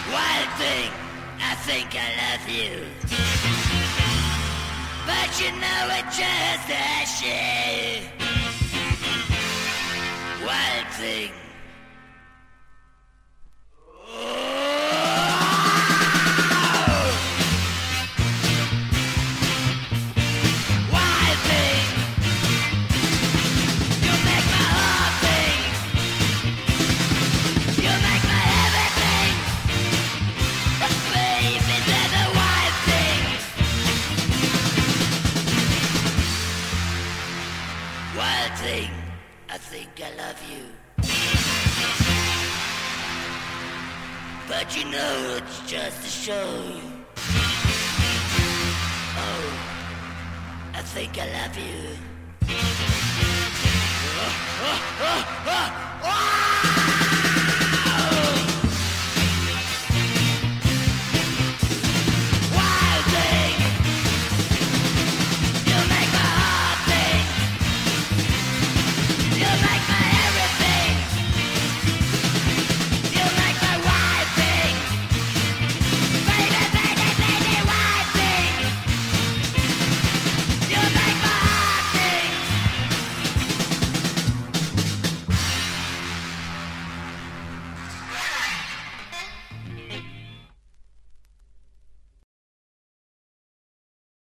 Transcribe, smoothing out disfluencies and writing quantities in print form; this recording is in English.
Wild thing, I think I love you. But you know it just a shame. Wild thing. I think I love you. But you know it's just a show. Oh, I think I love you.